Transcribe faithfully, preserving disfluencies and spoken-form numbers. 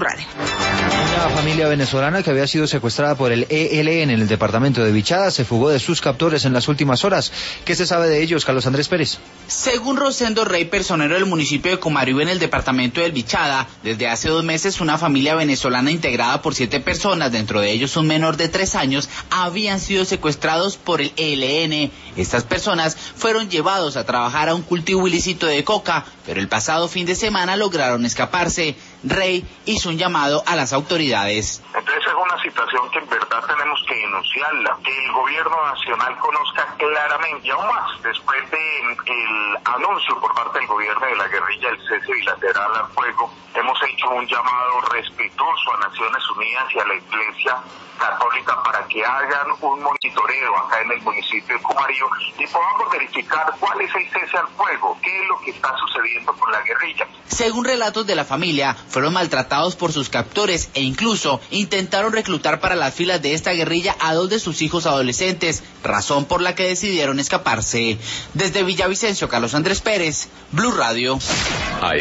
Running. Una familia venezolana que había sido secuestrada por el E L N en el departamento de Vichada se fugó de sus captores en las últimas horas. ¿Qué se sabe de ellos, Carlos Andrés Pérez? Según Rosendo Rey, personero del municipio de Comaribe en el departamento del Vichada, desde hace dos meses una familia venezolana integrada por siete personas, dentro de ellos un menor de tres años, habían sido secuestrados por el E L N. Estas personas fueron llevados a trabajar a un cultivo ilícito de coca, pero el pasado fin de semana lograron escaparse. Rey hizo un llamado a las autoridades. Entonces es una situación que en verdad tenemos que denunciarla, que el gobierno nacional conozca claramente, y aún más después del anuncio por parte del gobierno de la guerrilla del cese bilateral al fuego, hemos hecho un llamado respetuoso a Naciones Unidas y a la Iglesia Católica para que hagan un monitoreo acá en el municipio de Comarío y podamos verificar cuál es el cese al fuego, qué es lo que está sucediendo con la guerrilla. Según relatos de la familia, fueron maltratados por sus captores e incluso intentaron reclutar para las filas de esta guerrilla a dos de sus hijos adolescentes, razón por la que decidieron escaparse. Desde Villavicencio, Carlos Andrés Pérez, Blue Radio.